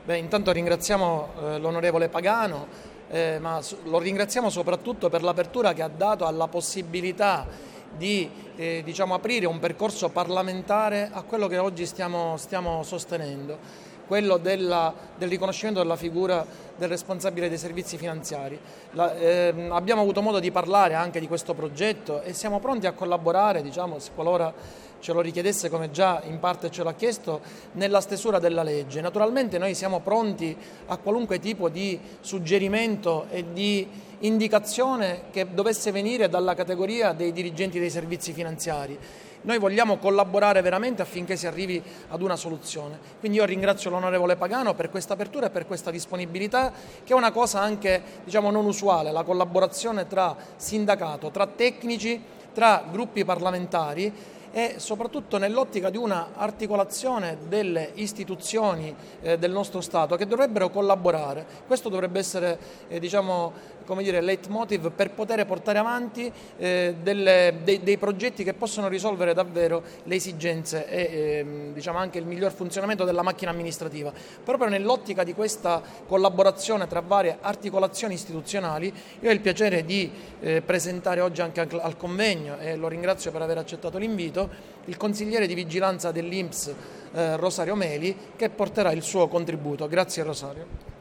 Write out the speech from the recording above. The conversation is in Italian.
Intanto ringraziamo l'onorevole Pagano, ma lo ringraziamo soprattutto per l'apertura che ha dato alla possibilità di aprire un percorso parlamentare a quello che oggi stiamo sostenendo, quello del riconoscimento della figura del responsabile dei servizi finanziari. Abbiamo avuto modo di parlare anche di questo progetto e siamo pronti a collaborare, qualora ce lo richiedesse, come già in parte ce l'ha chiesto, nella stesura della legge. Naturalmente noi siamo pronti a qualunque tipo di suggerimento e di indicazione che dovesse venire dalla categoria dei dirigenti dei servizi finanziari. Noi vogliamo collaborare veramente affinché si arrivi ad una soluzione. Quindi io ringrazio l'onorevole Pagano per questa apertura e per questa disponibilità, che è una cosa anche non usuale, la collaborazione tra sindacato, tra tecnici, tra gruppi parlamentari, e soprattutto nell'ottica di una articolazione delle istituzioni del nostro Stato che dovrebbero collaborare. Questo dovrebbe essere leitmotiv per poter portare avanti dei progetti che possono risolvere davvero le esigenze e anche il miglior funzionamento della macchina amministrativa. Proprio nell'ottica di questa collaborazione tra varie articolazioni istituzionali, io ho il piacere di presentare oggi anche al convegno, e lo ringrazio per aver accettato l'invito, il consigliere di vigilanza dell'INPS Rosario Meli, che porterà il suo contributo. Grazie Rosario.